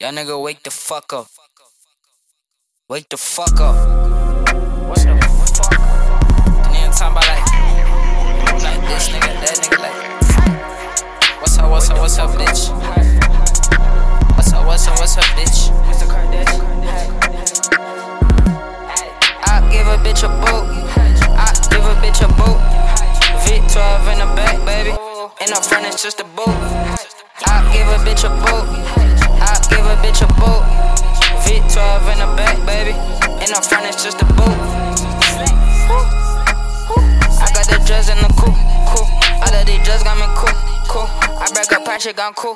Y'all nigga wake the fuck up. Wake the fuck up. What the fuck? And then talking about like this nigga, that nigga like. What's up, bitch? What's up, bitch? I give a bitch a boot. I give a bitch a boot. V12 in the back, baby. In the front it's just a boot. I give a bitch a boot. I give a bitch a boot. V12 in the back, baby. In the front it's just a boot. I got the dress in the cool. All of these drugs got me cool. I break up shit gone cool.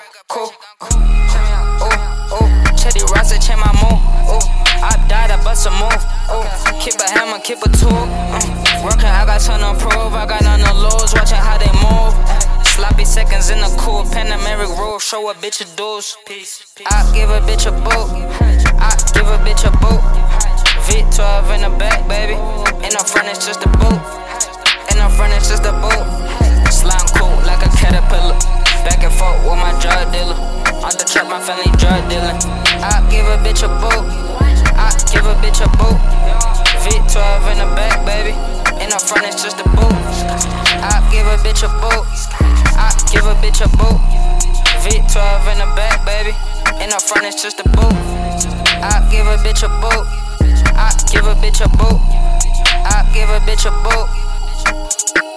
Chetty Rasta change my mood. I died, I bust a move. Keep a hammer, keep a tool. Working, I got something to prove. I got none to lose, watching how they move. Sloppy seconds in the cool. Panameric rule, show a bitch a dues. I give a bitch a boot. I give a bitch a boot. V12 in the back, baby. In the front it's just a boot. In the front it's just a boot. Slime cool like a caterpillar. Back and forth with my drug dealer. Out the trap, my family drug dealing. I give a bitch a boot. I give a bitch a boot. V12 in the back, baby. In the front it's just a boot. I give a bitch a boot. I give a bitch a boot. V12 in the back, baby. In the front it's just a boot. I give a bitch a boot. I give a bitch a boot. I give a bitch a boot.